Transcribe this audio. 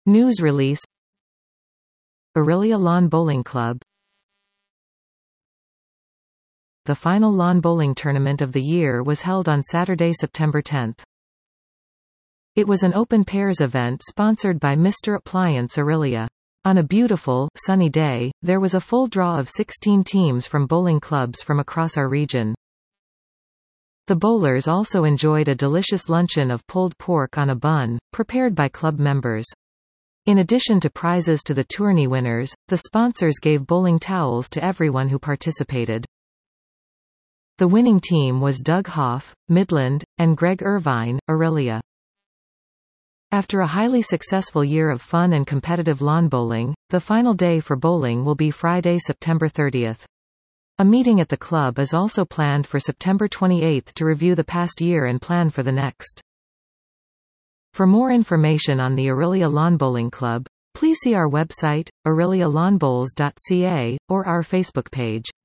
News release. Orillia Lawn Bowling Club. The final lawn bowling tournament of the year was held on Saturday, September 10. It was an open pairs event sponsored by Mr. Appliance Orillia. On a beautiful, sunny day, there was a full draw of 16 teams from bowling clubs from across our region. The bowlers also enjoyed a delicious luncheon of pulled pork on a bun, prepared by club members. In addition to prizes to the tourney winners, the sponsors gave bowling towels to everyone who participated. The winning team was Doug Hoff, Midland, and Greg Irvine, Orillia. After a highly successful year of fun and competitive lawn bowling, the final day for bowling will be Friday, September 30. A meeting at the club is also planned for September 28 to review the past year and plan for the next. For more information on the Orillia Lawn Bowling Club, please see our website, orillialawnbowls.ca, or our Facebook page.